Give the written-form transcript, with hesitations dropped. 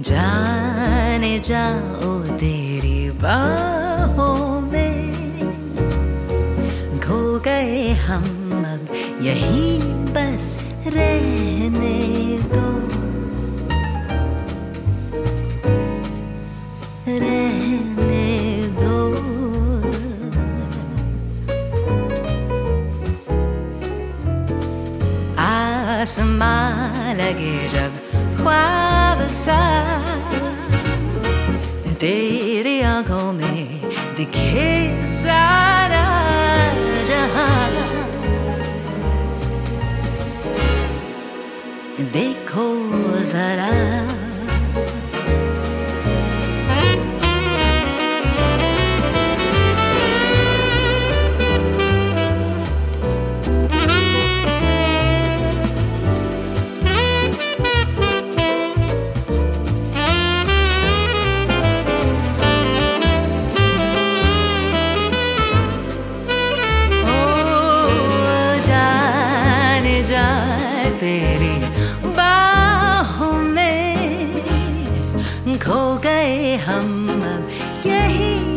जाने जाओ तेरी बाहों में, खो गए हम अब यहीं बस रहने दो, रहने दो। आसमां लगे जब ख्वाब सा, तेरी आंखों में दिखे सारा जहां, देखो जरा तेरी बाहों में, खो गए हम अब यही